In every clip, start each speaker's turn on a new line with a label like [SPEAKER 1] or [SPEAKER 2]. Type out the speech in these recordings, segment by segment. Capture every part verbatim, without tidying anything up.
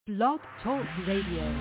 [SPEAKER 1] Blog Talk Radio.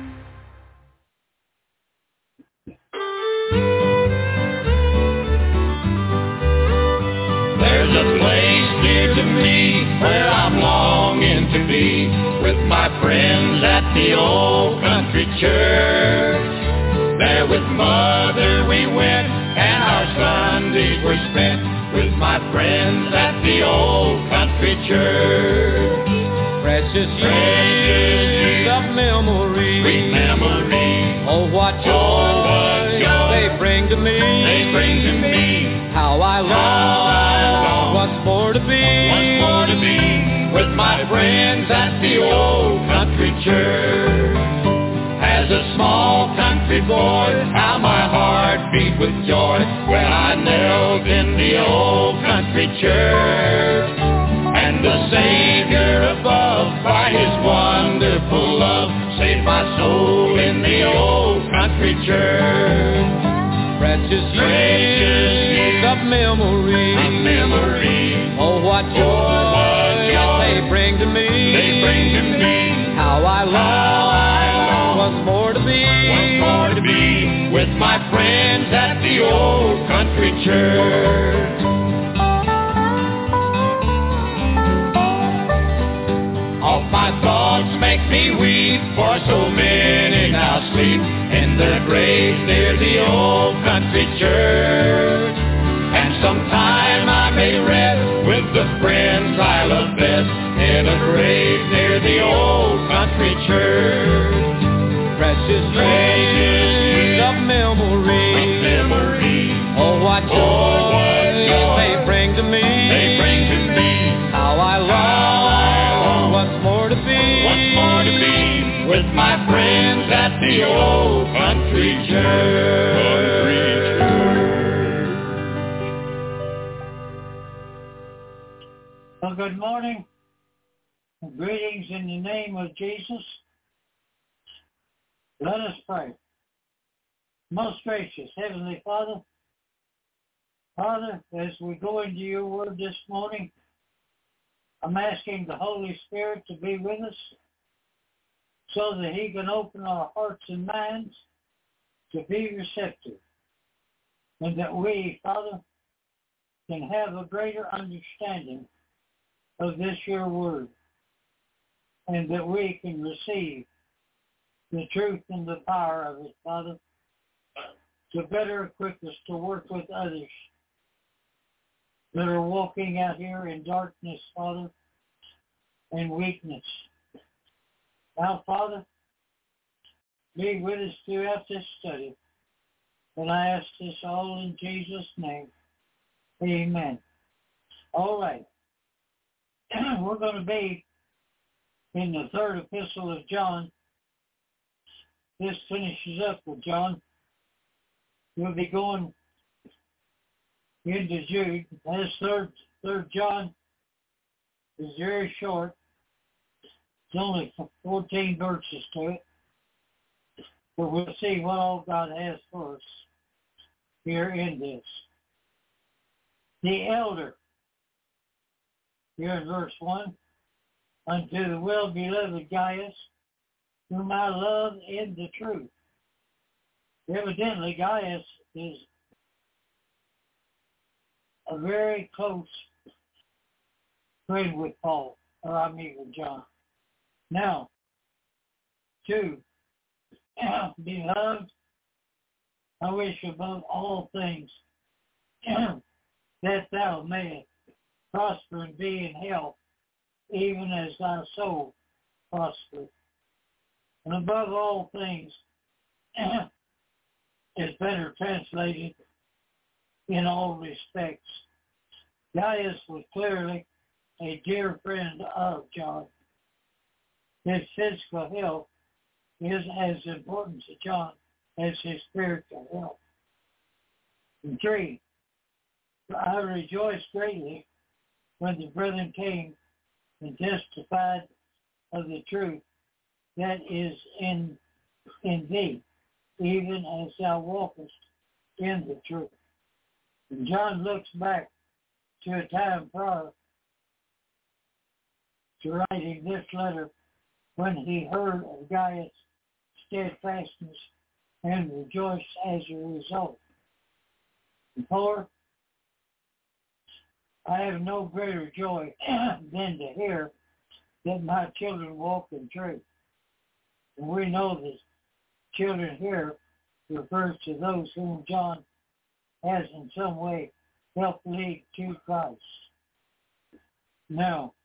[SPEAKER 2] There's a place near to me where I'm longing to be with my friends at the old country church. There with Mother we went and our Sundays were spent with my friends at the old country church.
[SPEAKER 3] Precious years of memory,
[SPEAKER 2] sweet memory.
[SPEAKER 3] Oh, what joy,
[SPEAKER 2] oh, what joy
[SPEAKER 3] they bring to me.
[SPEAKER 2] They bring to me.
[SPEAKER 3] How I long,
[SPEAKER 2] How I long
[SPEAKER 3] once more to be,
[SPEAKER 2] once more to be with my friends at the old country church. As a small country boy, how my heart beat with joy when I knelt in the old country church. And the Savior above, by His wonderful love, saved my soul in the old country church.
[SPEAKER 3] Precious years of memory,
[SPEAKER 2] of memory.
[SPEAKER 3] Oh, what joy,
[SPEAKER 2] oh, what joy
[SPEAKER 3] they bring to me.
[SPEAKER 2] They bring to me.
[SPEAKER 3] How I long,
[SPEAKER 2] How I long
[SPEAKER 3] once more to be,
[SPEAKER 2] once more to be with my friends at the old country church. All my thoughts make me weep, for so many now sleep in their graves near the old country church. And sometime I may rest with the friends I love best in a grave near the old country church.
[SPEAKER 3] Precious years of memory,
[SPEAKER 2] of memory.
[SPEAKER 3] Oh, what joy,
[SPEAKER 2] oh, what joy
[SPEAKER 3] they bring to me.
[SPEAKER 2] They bring to me.
[SPEAKER 3] How I long,
[SPEAKER 2] How I long
[SPEAKER 3] once more to be,
[SPEAKER 2] once more to be with my friends at the old country church.
[SPEAKER 4] Well, good morning. Greetings in the name of Jesus. Let us pray. Most gracious Heavenly Father, Father, as we go into your word this morning, I'm asking the Holy Spirit to be with us so that He can open our hearts and minds to be receptive, and that we, Father, can have a greater understanding of this your word, and that we can receive the truth and the power of it, Father, to better equip us to work with others that are walking out here in darkness, Father, and weakness. Now, Father, be with us throughout this study, and I ask this all in Jesus' name. Amen. All right. We're going to be in the third epistle of John. This finishes up with John. We'll be going into Jude. This third, third John is very short. It's only fourteen verses to it. But we'll see what all God has for us here in this. The elder, here in verse one, unto the well-beloved Gaius, whom I love in the truth. Evidently, Gaius is a very close friend with Paul, or I mean with John. Now, two, beloved, I wish above all things that thou mayest prosper and be in health, even as thy soul prospereth. And above all things is better translated in all respects. Gaius was clearly a dear friend of John. His physical health is as important to John as his spiritual health. And three, I rejoiced greatly when the brethren came and testified of the truth that is in in thee, even as thou walkest in the truth. And John looks back to a time prior to writing this letter when he heard of Gaius' steadfastness and rejoiced as a result. For I have no greater joy than to hear that my children walk in truth. And we know that children here refers to those whom John has in some way helped lead to Christ. Now,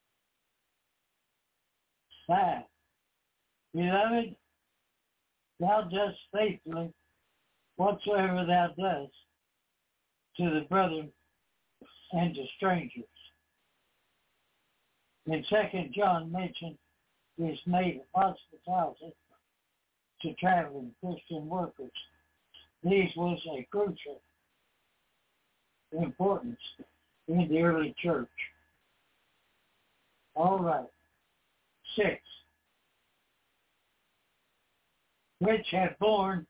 [SPEAKER 4] five. Beloved, thou dost faithfully whatsoever thou dost to the brethren and to strangers. In Second John mentioned is made hospitality to traveling Christian workers. These was a crucial importance in the early church. All right. Six. Which have borne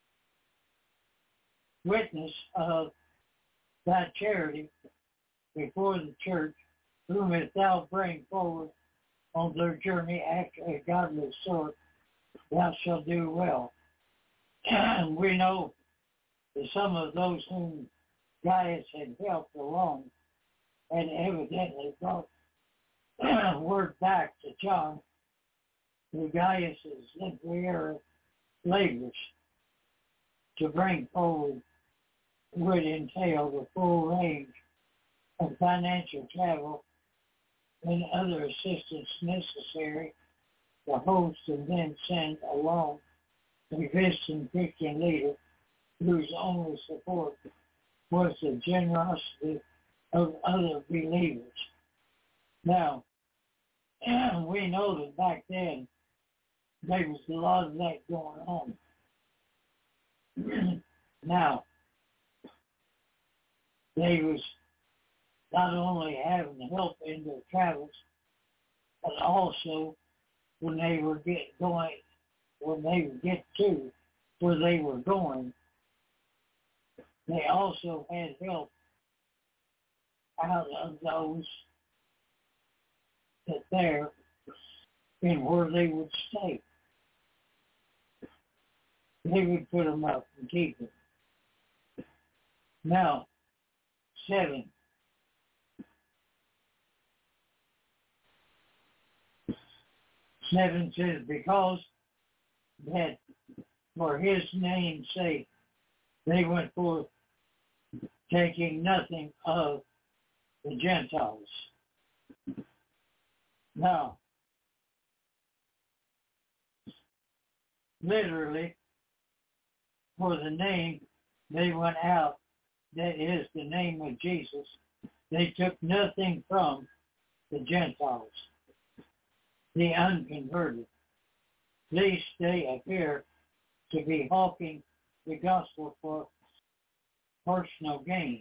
[SPEAKER 4] witness of thy charity before the church, whom if thou bring forward on their journey after a godly sort, thou shalt do well. And we know that some of those whom Gaius had helped along had evidently brought word back to John through Gaius's literary labors to bring forward would entail the full range of financial travel and other assistance necessary to host and then send along a visiting Christian leader whose only support was the generosity of other believers. Now, we know that back then there was a lot of that going on. Now, they was not only having help in their travels, but also when they were get going, when they would get to where they were going, they also had help out of those that there and where they would stay. They would put them up and keep them. Now, seven. Seven says, because that for his name's sake they went forth taking nothing of the Gentiles. Now, literally, for the name they went out, that is the name of Jesus, they took nothing from the Gentiles, the unconverted. These they appear to be hawking the gospel for personal gain.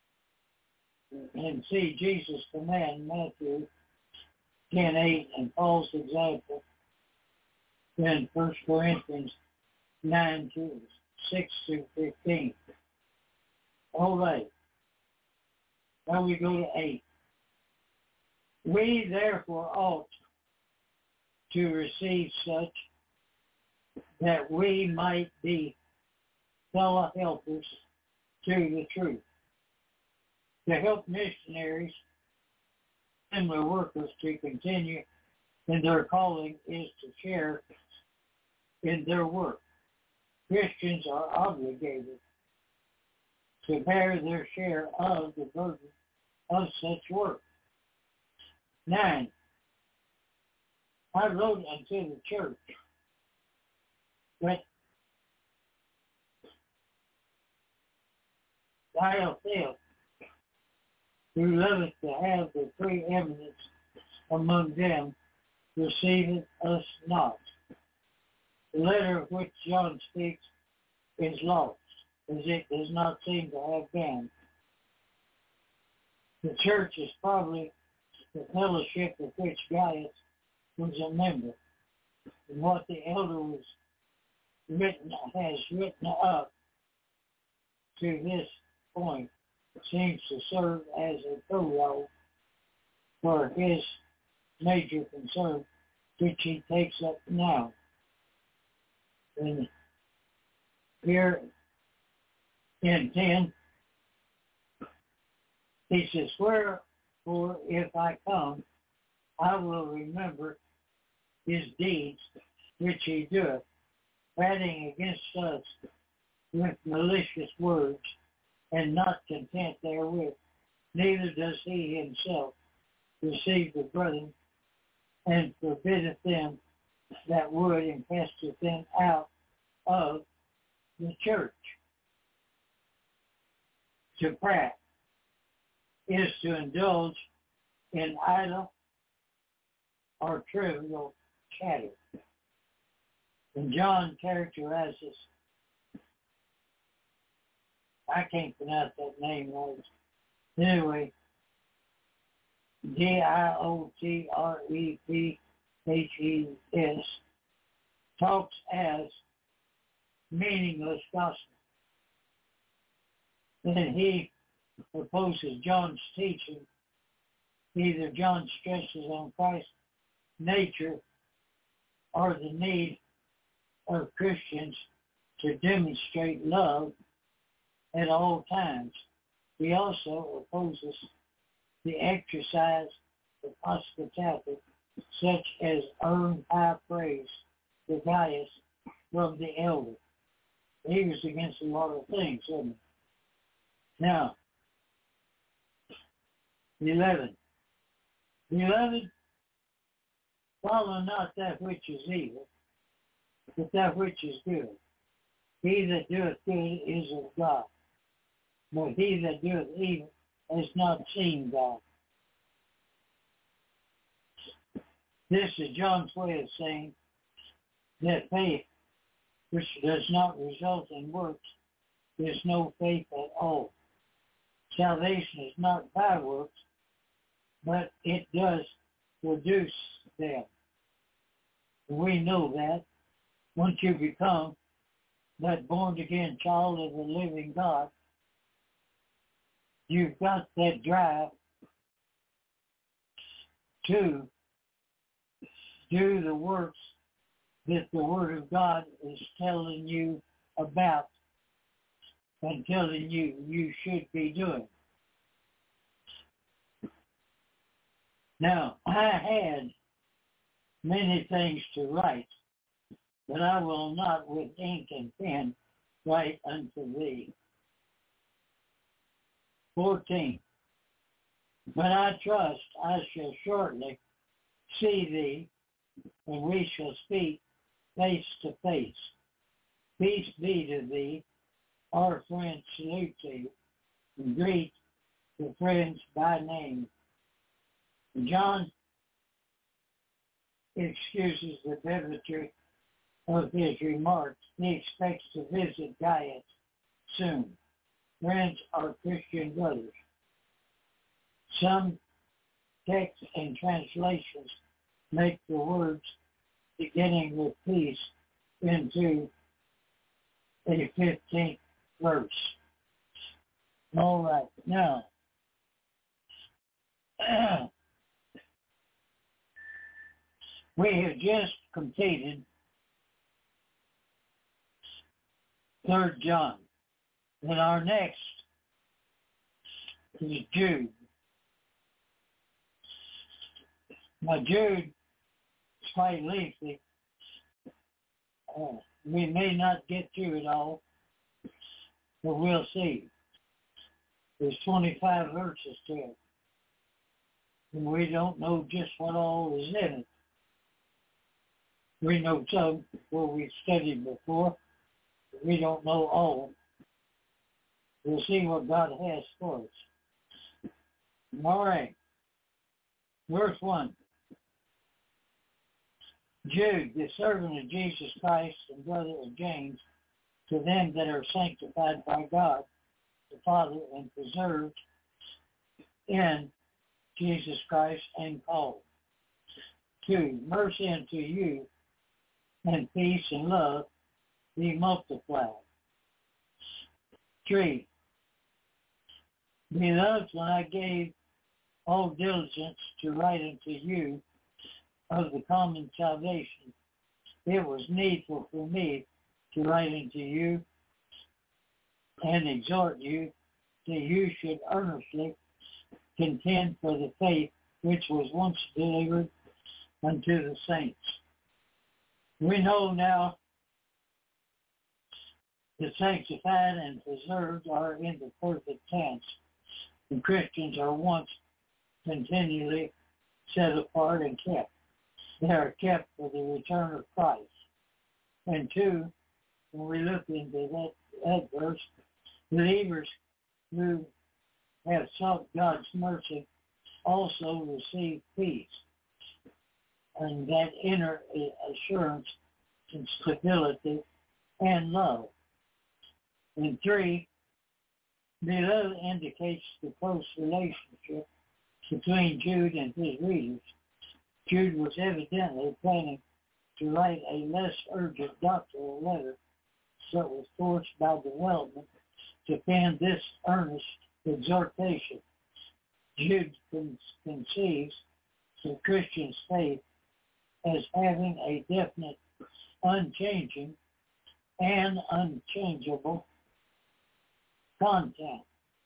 [SPEAKER 4] And see Jesus command Matthew ten eight and Paul's example in First Corinthians nine to six to fifteen. All right. Now we go to eight. We therefore ought to receive such that we might be fellow helpers to the truth. To help missionaries, similar workers to continue in their calling is to share in their work. Christians are obligated to bear their share of the burden of such work. Nine. I wrote unto the church, but Thyatira, who loveth to have the preeminence among them, receiveth us not. The letter of which John speaks is lost, as it does not seem to have been. The church is probably the fellowship of which Gaius was a member, and what the elder was written has written up to this point seems to serve as a prologue for his major concern which he takes up now. And here in ten, he says, wherefore if I come, I will remember his deeds which he doeth, fighting against us with malicious words, and not content therewith. Neither does he himself receive the brethren, and forbiddeth them that would, and casteth them out of the church. To prat is to indulge in idle or trivial chatter. And John characterizes, I can't pronounce that name right. Anyway, D I O T R E P H E S, talks as meaningless gospel. Then he opposes John's teaching. Either John stresses on Christ's nature or the need of Christians to demonstrate love at all times. He also opposes the exercise of hospitality, such as earn high praise to Gaius from the elder. He was against a lot of things, wasn't he? Now, eleven. Beloved, follow not that which is evil, but that which is good. He that doeth good is of God, but he that doeth evil has not seen God. This is John's way of saying that faith which does not result in works is no faith at all. Salvation is not by works, but it does produce them. We know that once you become that born-again child of the living God, you've got that drive to do the works that the Word of God is telling you about and telling you you should be doing. Now, I had many things to write, but I will not with ink and pen write unto thee. fourteen. But I trust I shall shortly see thee, and we shall speak face to face. Peace be to thee. Our friends salute thee, and greet the friends by name. John excuses the bevity of his remarks. He expects to visit Gaius soon. Friends are Christian brothers. Some texts and translations make the words beginning with peace into a fifteenth verse. All right, now, we have just completed Third John. And our next is Jude. Now Jude is quite lengthy. Uh, we may not get through it all, but we'll see. There's twenty-five verses to it. And we don't know just what all is in it. We know some what we studied before, but we don't know all. We'll see what God has for us. All right. Verse one. Jude, the servant of Jesus Christ and brother of James, to them that are sanctified by God, the Father, and preserved in Jesus Christ and called. Two, mercy unto you, and peace and love be multiplied. Three, beloved, when I gave all diligence to write unto you, of the common salvation, it was needful for me to write unto you and exhort you that you should earnestly contend for the faith which was once delivered unto the saints. We know now the sanctified and preserved are in the perfect tense, and Christians are once continually set apart and kept. They are kept for the return of Christ. And two, when we look into that, that verse, believers who have sought God's mercy also receive peace and that inner assurance and stability and love. And three, below indicates the close relationship between Jude and his readers. Jude was evidently planning to write a less urgent doctoral letter, so it was forced by development to pen this earnest exhortation. Jude conceives the Christian's faith as having a definite, unchanging, and unchangeable content.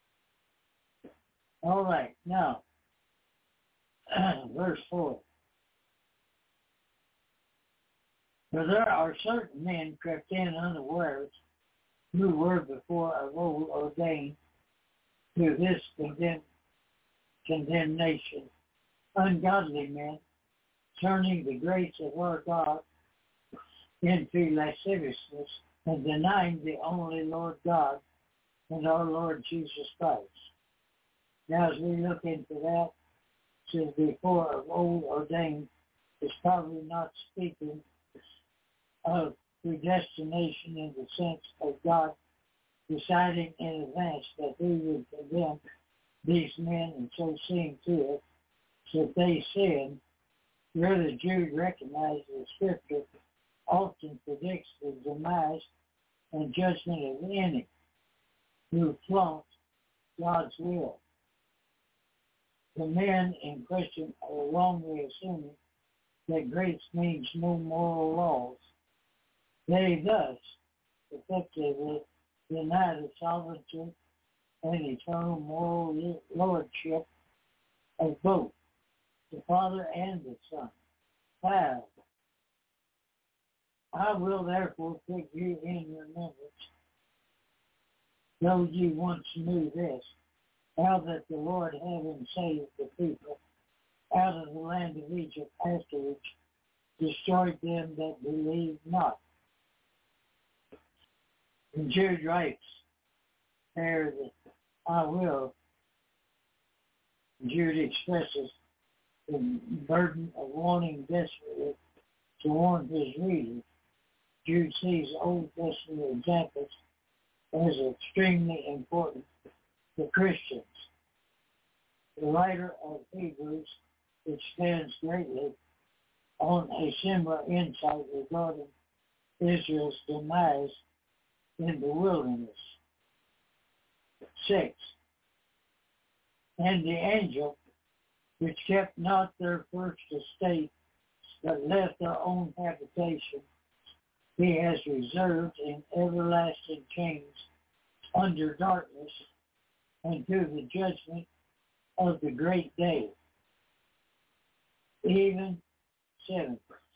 [SPEAKER 4] All right, now, verse four. For there are certain men crept in unawares, who were before of old ordained to this condemn, condemnation, ungodly men, turning the grace of our God into lasciviousness and denying the only Lord God and our Lord Jesus Christ. Now, as we look into that, it says before of old ordained is probably not speaking of predestination in the sense of God deciding in advance that he would condemn these men and so seeing to it that they sinned. Rather, Jude recognized the Scripture often predicts the demise and judgment of any who flaunt God's will. The men in question are wrongly assuming that grace means no moral laws. They thus effectively deny the sovereignty and eternal moral lordship of both the Father and the Son. Five. I will therefore put you in remembrance, though ye once knew this, how that the Lord having saved the people out of the land of Egypt afterwards, destroyed them that believed not. And Jude writes there that I will. Jude expresses the burden of wanting desperately to warn his readers. Jude sees Old Testament examples as extremely important to Christians. The writer of Hebrews expands greatly on a similar insight regarding Israel's demise in the wilderness. Six. And the angel, which kept not their first estate, but left their own habitation, he has reserved in everlasting chains under darkness unto the judgment of the great day. Even seven.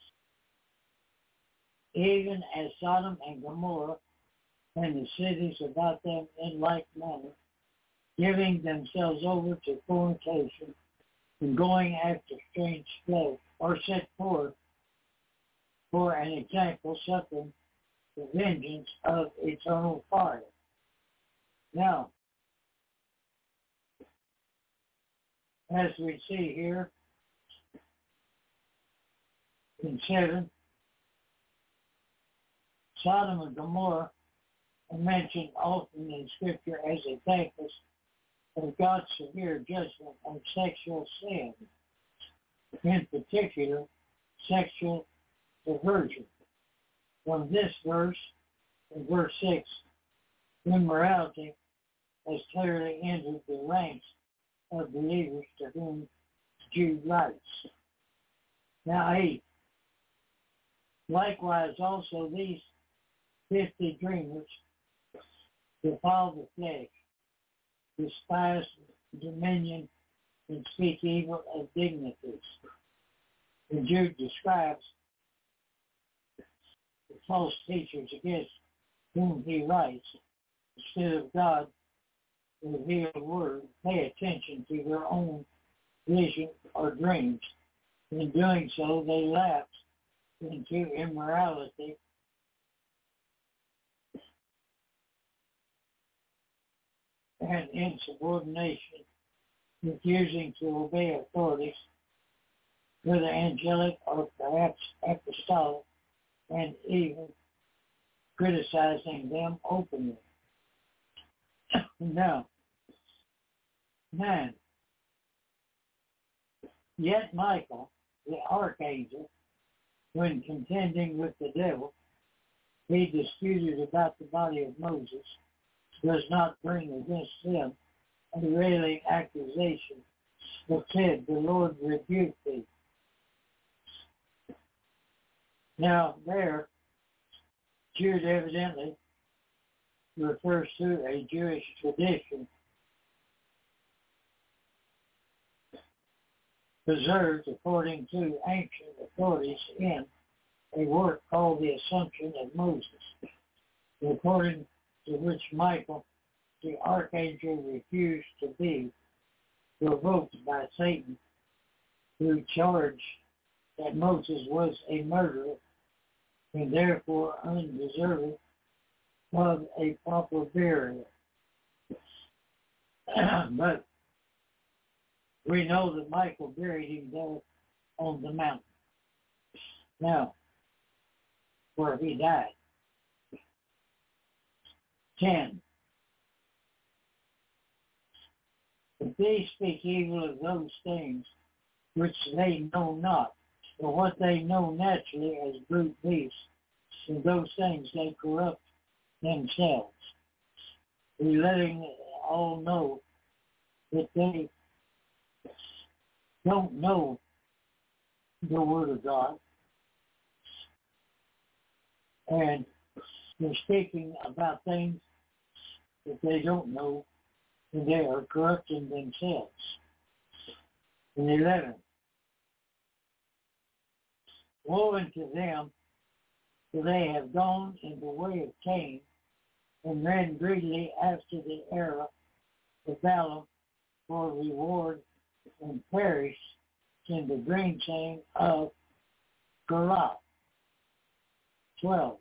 [SPEAKER 4] Even as Sodom and Gomorrah and the cities about them in like manner, giving themselves over to fornication and going after strange flesh, are set forth for an example, suffering the vengeance of eternal fire. Now, as we see here in seven, Sodom and Gomorrah are mentioned often in Scripture as examples of God's severe judgment on sexual sin, in particular, sexual perversion. From this verse, in verse six, immorality has clearly entered the ranks of believers to whom Jude writes. Now eight. Likewise also these fifty dreamers defile the flesh, despise dominion, and speak evil of dignities. And Jude describes the false teachers against whom he writes, instead of God, the revealed word, pay attention to their own vision or dreams. In doing so, they lapse into immorality and insubordination, refusing to obey authorities, whether angelic or perhaps apostolic, and even criticizing them openly. Now, nine. Yet Michael, the archangel, when contending with the devil, he disputed about the body of Moses, does not bring against him a railing accusation, but said, the Lord rebuked thee. Now there, Jude evidently refers to a Jewish tradition preserved according to ancient authorities in a work called the Assumption of Moses, according to which Michael, the archangel, refused to be provoked by Satan, who charged that Moses was a murderer and therefore undeserving of a proper burial. But we know that Michael buried him there on the mountain. Now, where he died. Ten. If they speak evil of those things which they know not, or what they know naturally as brute beasts, in those things they corrupt themselves. We letting all know that they don't know the Word of God, and they're speaking about things that they don't know, and they are corrupting themselves. And eleven. Woe unto them, for they have gone in the way of Cain, and ran greedily after the error of Balaam for reward, and perished in the gainsaying of Korah. Twelve.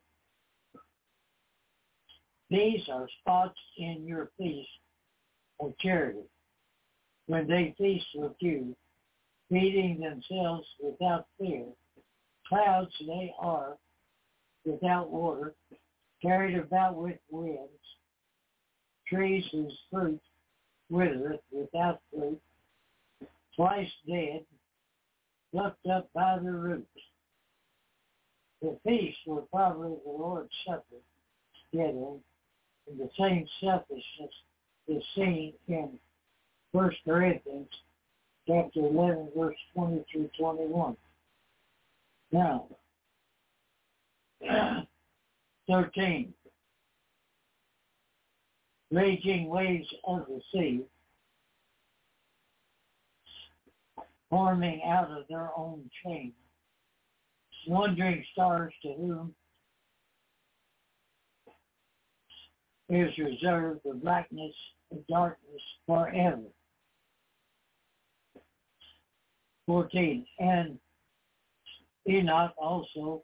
[SPEAKER 4] These are spots in your feast of charity, when they feast with you, feeding themselves without fear. Clouds they are, without water, carried about with winds, trees whose fruit withereth without fruit, twice dead, plucked up by the roots. The feasts were probably the Lord's Supper together, and the same selfishness is seen in First Corinthians chapter eleven, verse twenty through twenty-one. Now, thirteen. Raging waves of the sea, forming out of their own chain, wandering stars to whom is reserved the blackness of darkness forever. fourteen. And Enoch also,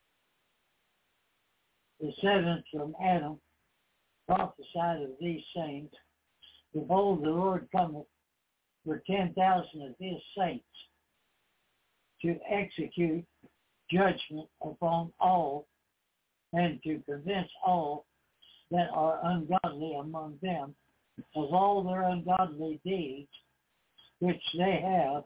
[SPEAKER 4] the seventh from Adam, prophesied of these sayings, behold, the Lord cometh for ten thousand of his saints to execute judgment upon all, and to convince all that are ungodly among them of all their ungodly deeds which they have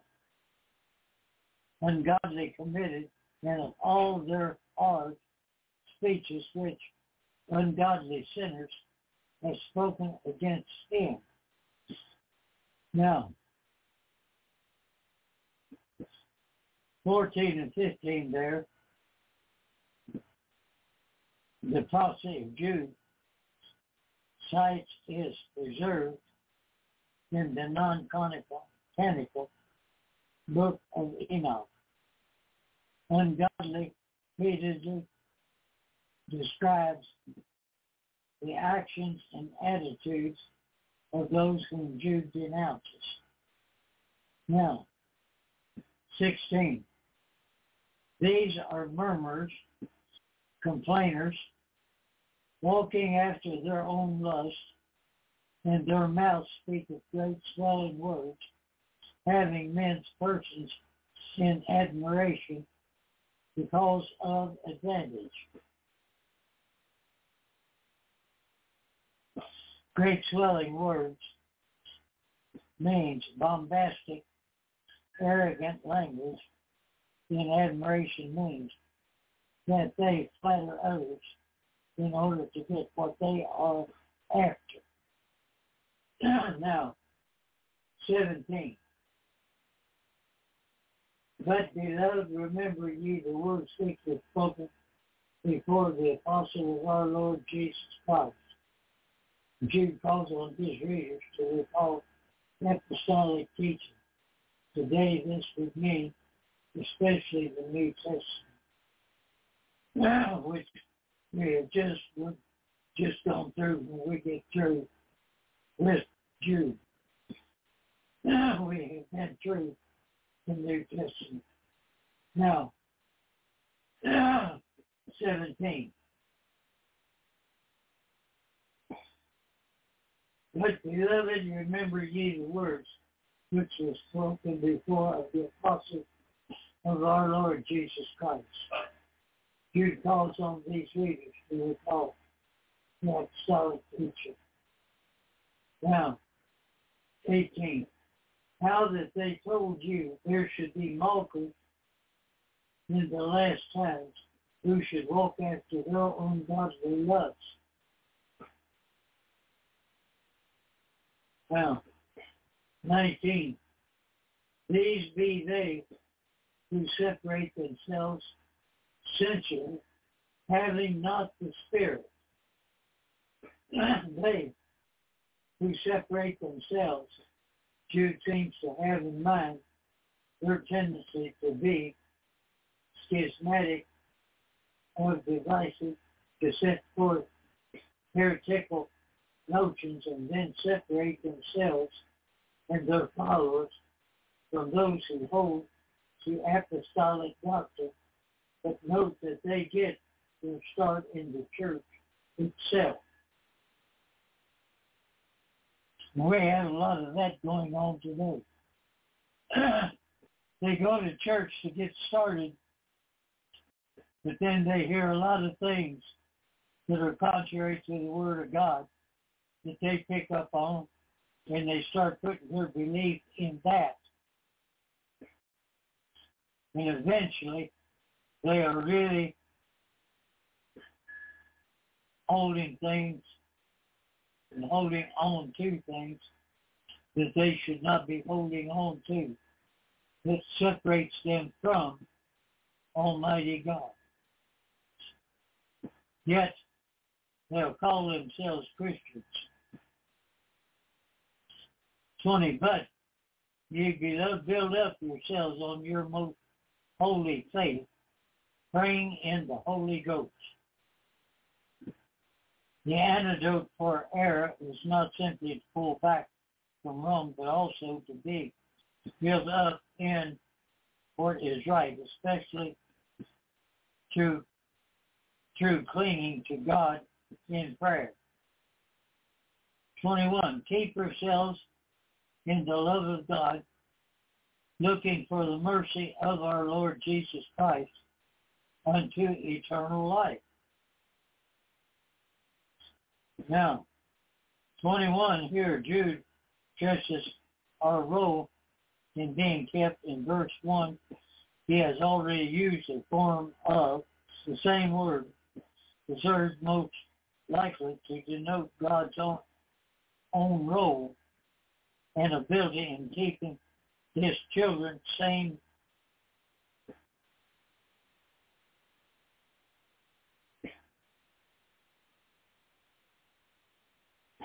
[SPEAKER 4] ungodly committed, and of all their hard speeches which ungodly sinners have spoken against him. Now, fourteen and fifteen there, the prophecy of Jude cites is preserved in the non-canonical canonical book of Enoch. Ungodly repeatedly describes the actions and attitudes of those whom Jude denounces. Now, sixteen. These are murmurers, complainers, walking after their own lust, and their mouths speak of great swelling words, having men's persons in admiration because of advantage. Great swelling words means bombastic, arrogant language. In admiration means that they flatter others in order to get what they are after. Now, seventeen. But, beloved, remember ye the words which were spoken before the apostle of our Lord Jesus Christ. Jude calls on his readers to recall apostolic teaching. Today, this would mean especially the New Testament, which we have just just gone through when we get through with Jude. Now we have been through the New Testament. Now, seventeen. But, beloved, remember ye the words which were spoken before of the apostles of our Lord Jesus Christ. Jude calls on these readers to recall the apostolic teaching. Now, eighteen. How that they told you there should be mockers in the last times who should walk after their own godly lusts. Now, nineteen. These be they who separate themselves sensually, having not the Spirit. They who separate themselves, Jude seems to have in mind their tendency to be schismatic or divisive, to set forth heretical notions and then separate themselves and their followers from those who hold to apostolic doctrine, but note that they get their start in the church itself. We have a lot of that going on today. They go to church to get started, but then they hear a lot of things that are contrary to the Word of God that they pick up on, and they start putting their belief in that. And eventually, they are really holding things and holding on to things that they should not be holding on to. That separates them from Almighty God. Yet, they'll call themselves Christians. twenty. But ye beloved, build up yourselves on your most holy faith, praying in the Holy Ghost. The antidote for error is not simply to pull back from wrong, but also to be built up in what is right, especially through, through clinging to God in prayer. twenty-one. Keep yourselves in the love of God, looking for the mercy of our Lord Jesus Christ unto eternal life. Now, twenty-one here, Jude stresses our role in being kept in verse one. He has already used a form of the same word, reserved most likely to denote God's own, own role and ability in keeping his children sane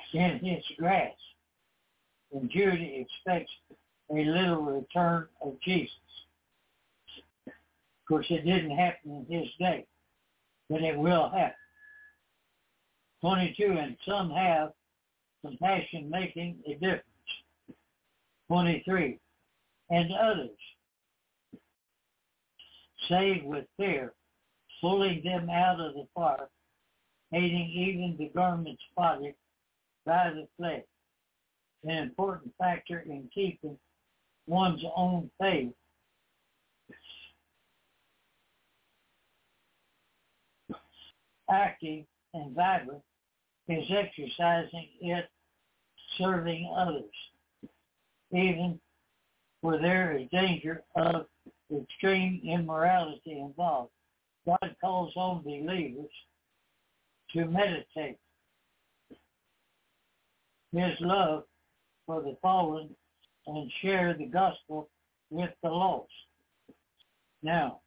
[SPEAKER 4] in his grasp. And Jude expects a little return of Jesus. Of course, it didn't happen in his day, but it will happen. twenty-two, and some have compassion making a difference. twenty-three, and others save with fear, pulling them out of the fire, hating even the garments spotted by the flesh. An important factor in keeping one's own faith active and vibrant is exercising it, serving others, even where there is danger of extreme immorality involved. God calls on believers to meditate His love for the fallen and share the gospel with the lost. Now,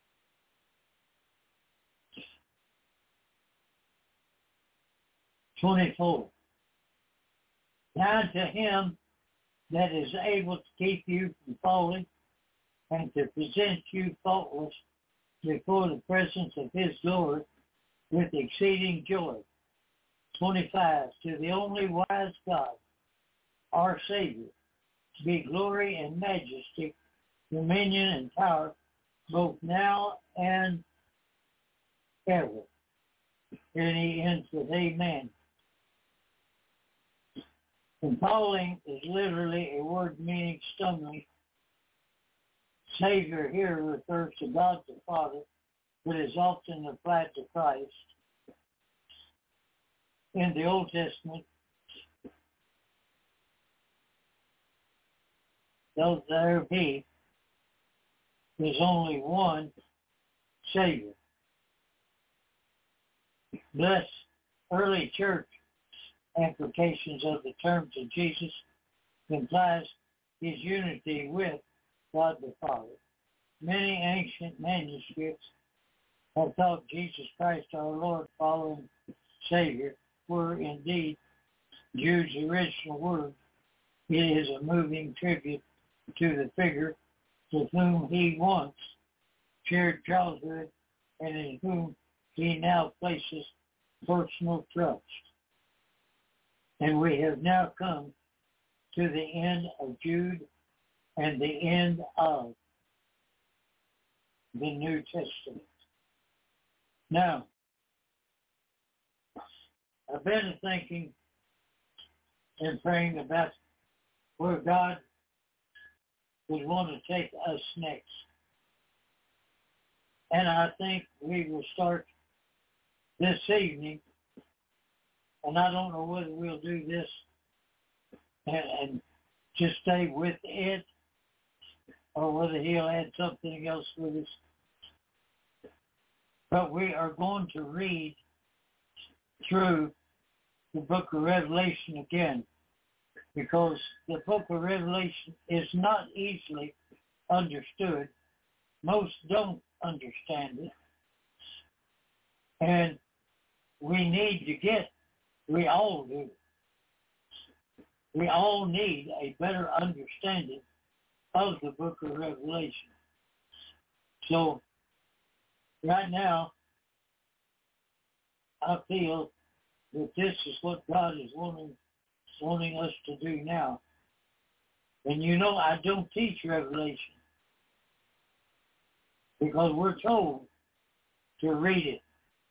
[SPEAKER 4] twenty-four. Now to Him that is able to keep you from falling and to present you faultless before the presence of His glory with exceeding joy. twenty-five. To the only wise God, our Savior, be glory and majesty, dominion and power, both now and ever. And he ends with amen. And falling is literally a word meaning stumbling. Savior here refers to God the Father, but is often applied to Christ. In the Old Testament, though there be, there's only one Savior. Thus, early church applications of the terms of Jesus implies his unity with God the Father. Many ancient manuscripts have taught Jesus Christ our Lord, following Savior, were indeed Jude's original word. It is a moving tribute to the figure with whom he once shared childhood and in whom he now places personal trust. And we have now come to the end of Jude and the end of the New Testament. Now, I've been thinking and praying about where God would want to take us next. And I think we will start this evening, and I don't know whether we'll do this and, and just stay with it, or whether he'll add something else with us. But we are going to read through the book of Revelation again, because the book of Revelation is not easily understood. Most don't understand it. And we need to get, we all do, we all need a better understanding of the book of Revelation. So right now, I feel that this is what God is wanting, wanting us to do now. And you know, I don't teach Revelation because we're told to read it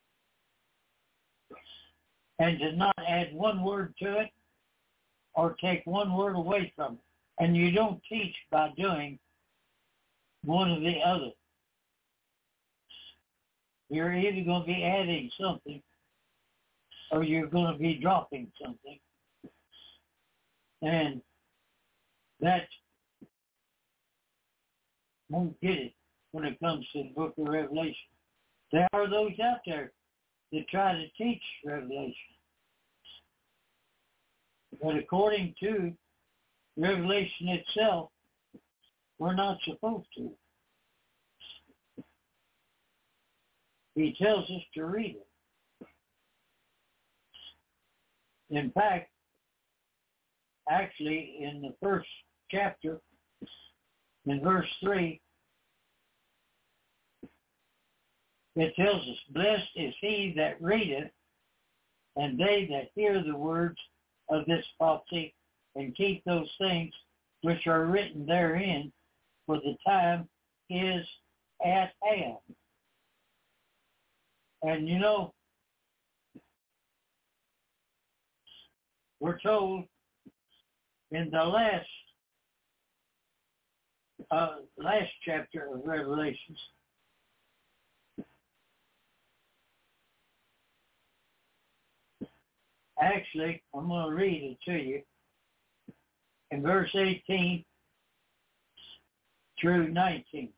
[SPEAKER 4] and to not add one word to it or take one word away from it. And you don't teach by doing one or the other. You're either going to be adding something or you're going to be dropping something. And that won't get it when it comes to the book of Revelation. There are those out there that try to teach Revelation. But according to Revelation itself, we're not supposed to. He tells us to read it. In fact, actually in the first chapter, in verse three, it tells us, blessed is he that readeth, and they that hear the words of this prophecy, and keep those things which are written therein, for the time is at hand. And you know, we're told in the last uh, last chapter of Revelations, actually, I'm going to read it to you. In verse eighteen through nineteen.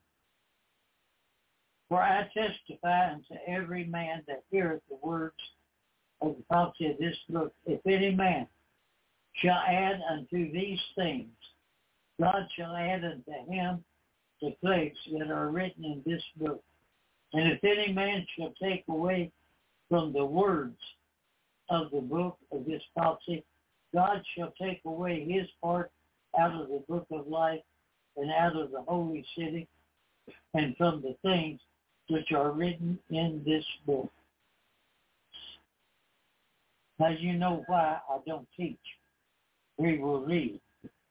[SPEAKER 4] For I testify unto every man that heareth the words of the prophecy of this book, if any man shall add unto these things, God shall add unto him the plagues that are written in this book. And if any man shall take away from the words of the book of this prophecy, God shall take away his part out of the book of life and out of the holy city and from the things which are written in this book. Now you know why I don't teach. We will read.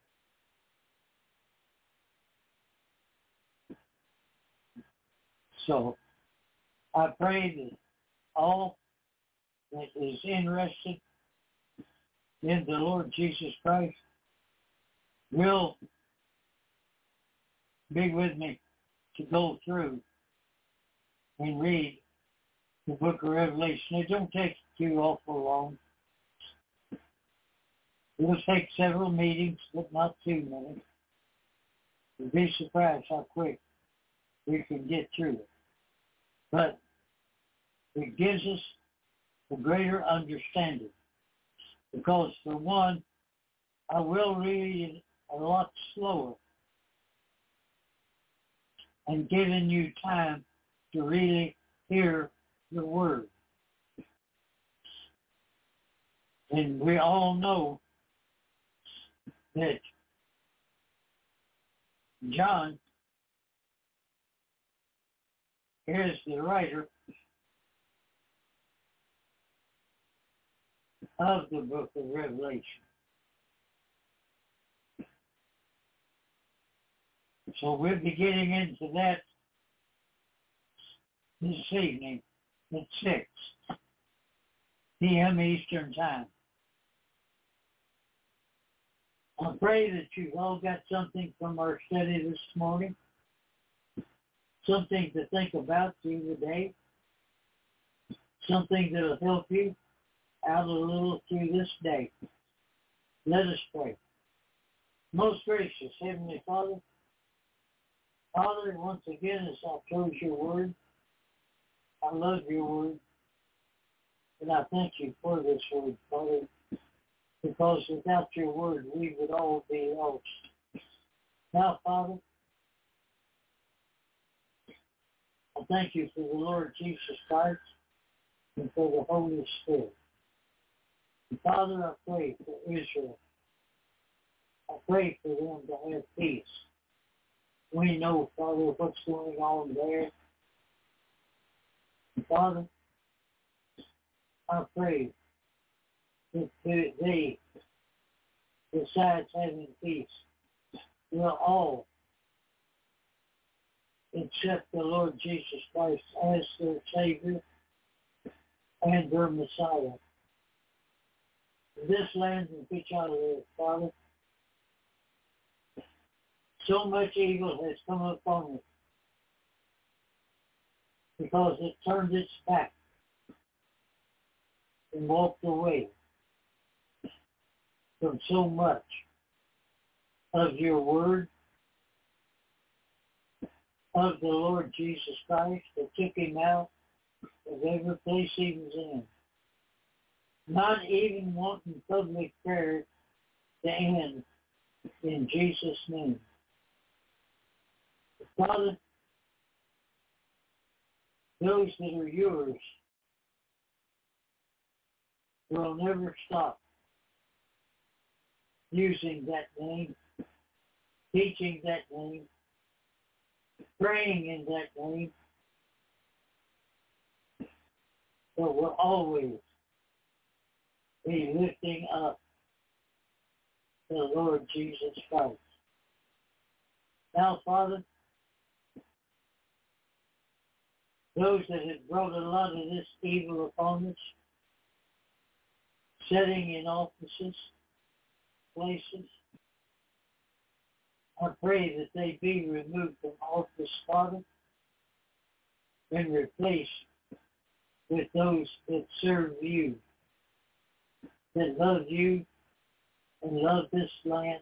[SPEAKER 4] So I pray that all that is interested in the Lord Jesus Christ will be with me to go through and read the book of Revelation. It don't take too awful long. It will take several meetings, but not too many. You'll be surprised how quick we can get through it. But it gives us a greater understanding. Because for one, I will read it a lot slower and giving you time to really hear the word. And we all know that John is the writer of the book of Revelation. So we'll be getting into that this evening at six p.m. Eastern Time. I pray that you've all got something from our study this morning, something to think about through the day, something that will help you out a little through this day. Let us pray. Most gracious Heavenly Father, Father, once again, as I close your word, I love your word, and I thank you for this word, Father, because without your word, we would all be lost. Now, Father, I thank you for the Lord Jesus Christ and for the Holy Spirit. And Father, I pray for Israel. I pray for them to have peace. We know, Father, what's going on there. And Father, I pray that they, besides having peace, will all accept the Lord Jesus Christ as their Savior and their Messiah. This land in which I live, Father, so much evil has come upon it because it turned its back and walked away from so much of your word, of the Lord Jesus Christ, that took him out of every place he was in. Not even wanting public prayer to end in Jesus' name. Father, those that are yours will never stop using that name, teaching that name, praying in that name. But we'll always be lifting up the Lord Jesus Christ. Now, Father, those that have brought a lot of this evil upon us, sitting in offices, places, I pray that they be removed from office, Father, and replaced with those that serve you, that love you and love this land,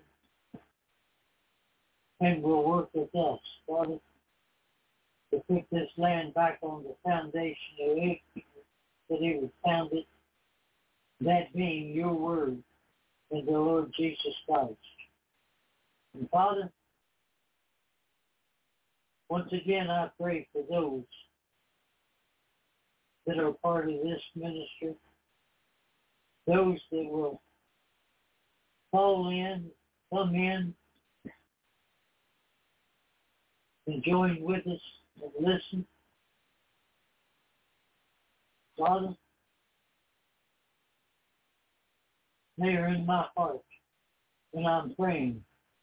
[SPEAKER 4] and will work with us, Father, to put this land back on the foundation of it, that it was founded, that being your word and the Lord Jesus Christ. And Father, once again I pray for those that are part of this ministry, those that will fall in, come in, and join with us and listen. Father, they are in my heart, and I'm praying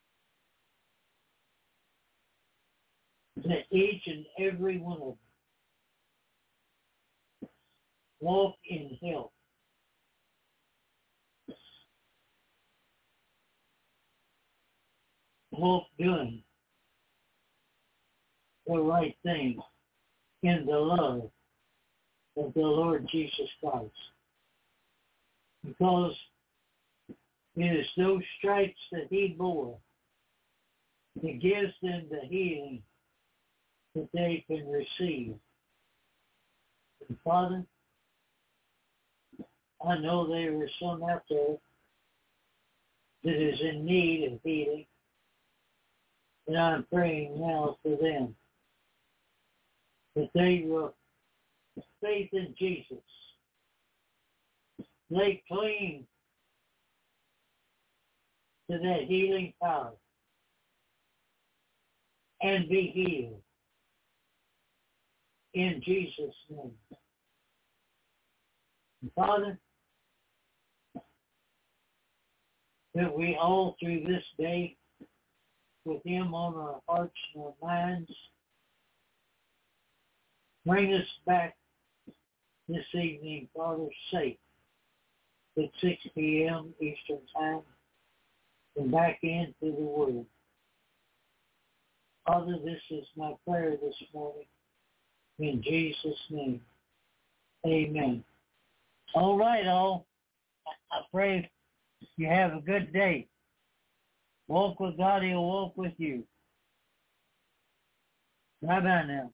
[SPEAKER 4] that each and every one of them walk in health, walk doing the right thing in the love of the Lord Jesus Christ. Because it is those stripes that he bore that gives them the healing that they can receive. And Father, I know there are some out there that is in need of healing, and I'm praying now for them, that they will have faith in Jesus, lay claim to that healing power, and be healed in Jesus' name. And Father, that we all through this day, with him on our hearts and our minds, bring us back this evening, Father, safe at six p.m. Eastern Time, and back into the Word. Father, this is my prayer this morning. In Jesus' name, amen. All right, all. I pray you have a good day. Walk with God, he'll walk with you. Bye-bye now.